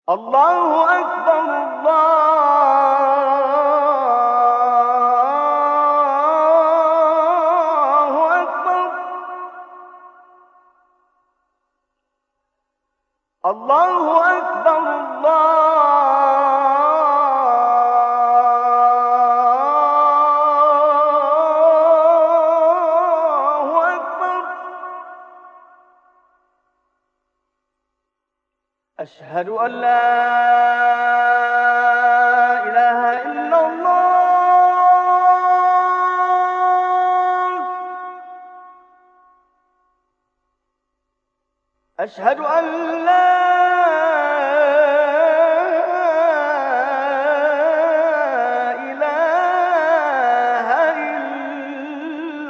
الله أكبر الله أكبر الله أكبر الله أكبر. أشهد أن لا إله إلا الله. أشهد أن لا إله إلا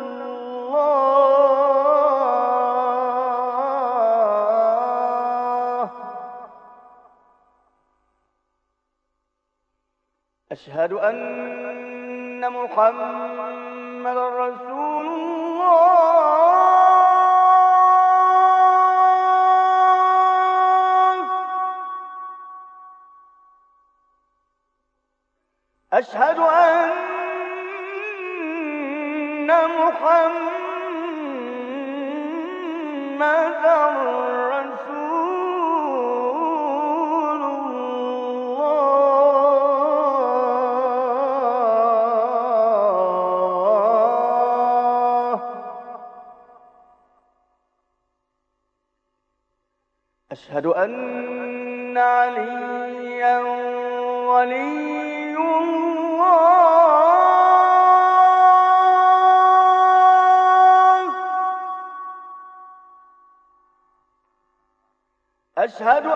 الله. أشهد أن محمدا رسول الله. أشهد أن محمدا رسول الله. أشهد أن عليا ولي الله. أشهد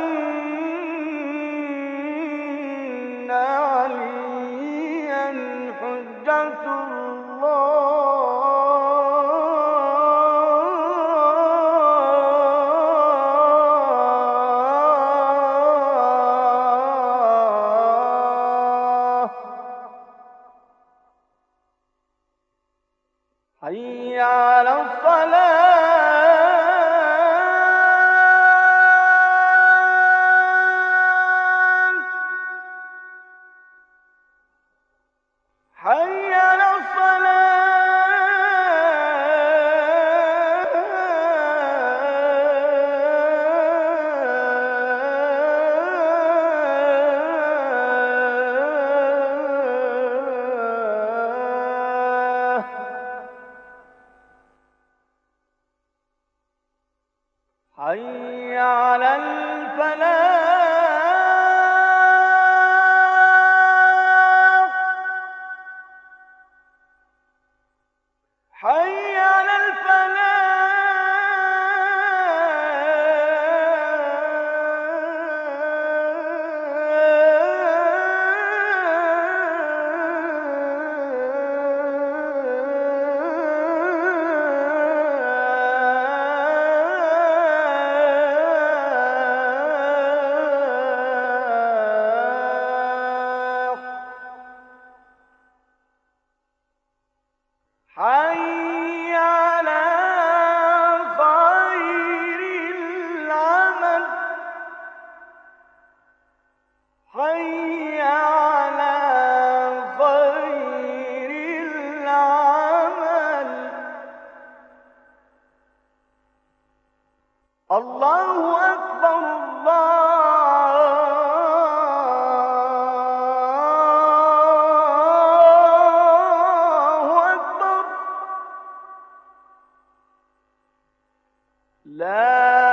أن عليا حجة الله. حي على الصلاة. حي على الصلاة. حي على الفلاح. حي على الفلاح. حي على خير العمل. حي على خير العمل. الله أكبر الله أكبر. لا